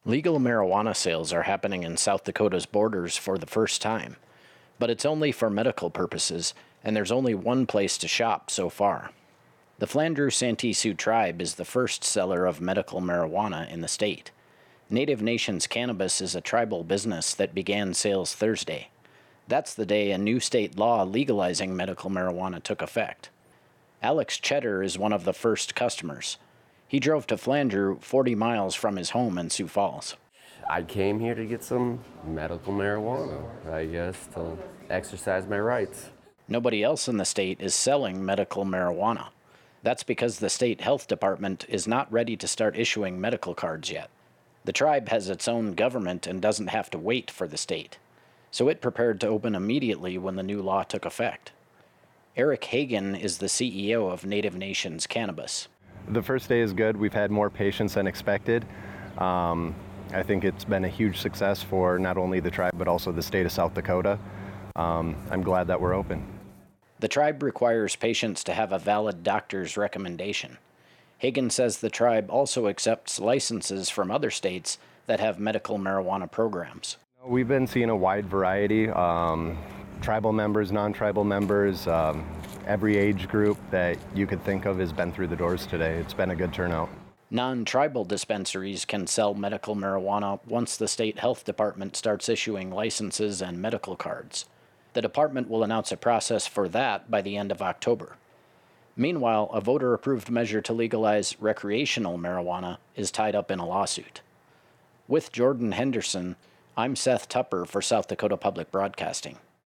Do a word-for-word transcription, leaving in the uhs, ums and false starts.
Legal marijuana sales are happening in South Dakota's borders for the first time, but it's only for medical purposes, and there's only one place to shop so far. The Flandreau Santee Sioux tribe is the first seller of medical marijuana in the state. Native Nations Cannabis is a tribal business that began sales Thursday. That's the day a new state law legalizing medical marijuana took effect. Alex Cheddar is one of the first customers. He drove to Flandreau, forty miles from his home in Sioux Falls. I came here to get some medical marijuana, I guess, to exercise my rights. Nobody else in the state is selling medical marijuana. That's because the state health department is not ready to start issuing medical cards yet. The tribe has its own government and doesn't have to wait for the state, so it prepared to open immediately when the new law took effect. Eric Hagan is the C E O of Native Nations Cannabis. The first day is good. We've had more patients than expected. Um, I think it's been a huge success for not only the tribe, but also the state of South Dakota. Um, I'm glad that we're open. The tribe requires patients to have a valid doctor's recommendation. Hagan says the tribe also accepts licenses from other states that have medical marijuana programs. We've been seeing a wide variety, um, tribal members, non-tribal members, um, every age group that you could think of has been through the doors today. It's been a good turnout. Non-tribal dispensaries can sell medical marijuana once the state health department starts issuing licenses and medical cards. The department will announce a process for that by the end of October. Meanwhile, a voter-approved measure to legalize recreational marijuana is tied up in a lawsuit. With Jordan Henderson, I'm Seth Tupper for South Dakota Public Broadcasting.